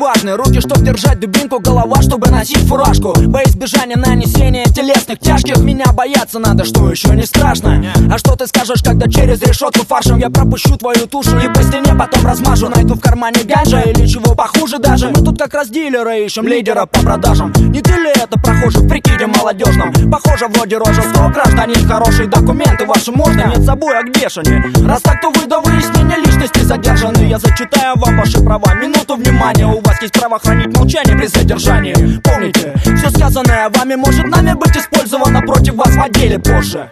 важны. Руки, чтоб держать дубинку, голова, чтобы носить фуражку. Во избежание нанесения телесных тяжких. Меня бояться надо, что еще не страшно. А что ты скажешь, когда через решетку фаршем я пропущу твою тушу и по стене потом размажу? Найду в кармане ганджа или чего похуже даже. Мы тут как раз дилеры ищем лидера по продажам. Не ты ли это прохожий в прикиде молодежном? Похоже, вроде рожа 100, гражданин хороший. Документы ваши можно? Нет с собой, а где ж они? Раз так, то вы до выяснения личности задержаны. Я зачитаю вам ваши права, минуту внимания. У вас есть право хранить молчание при задержании. Помните, все сказанное вами может нами быть использовано против вас в отделе позже.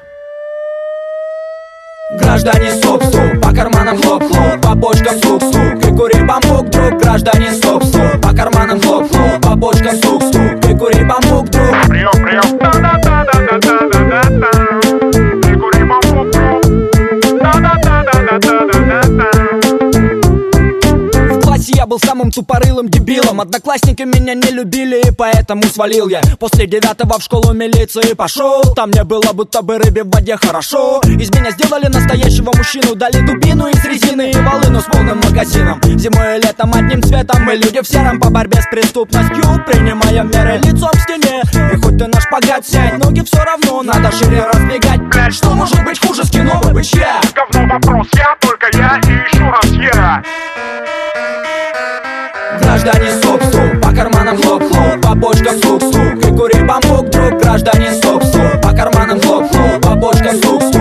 Граждане, стоп-стоп, по карманам хлоп-хлоп, по почкам стук-стук, ты кури бамбук, друг. Граждане, стоп-стоп, по карманам хлоп-хлоп, по почкам стук-стук, ты кури бамбук, друг. Прием, прием, да-да-да-да-да-да-да-да. Ты кури бамбук, друг. Да-да-да-да-да-да-да-да. В классе я был самым тупорылым дебилом. Одноклассники меня не любили, и поэтому свалил я. После 9-го в школу милиции пошел. Там мне было будто бы рыбе в воде хорошо. Из меня сделали настоящего мужчину. Дали дубину из резины и волыну с полным магазином. Зимой и летом одним цветом. Мы люди в сером по борьбе с преступностью. Принимаем меры лицом к стене. И хоть ты на шпагат сядь, ноги все равно надо шире разбегать. Блядь, что может быть хуже скиновой бычья? Говно вопрос, я, только я и еще раз я. Граждане, стоп-стоп, по карманам хлоп-хлоп, по почкам стук-стук, ты кури бамбук, друг. Граждане, стоп-стоп, по карманам хлоп-хлоп, по почкам стук-стук.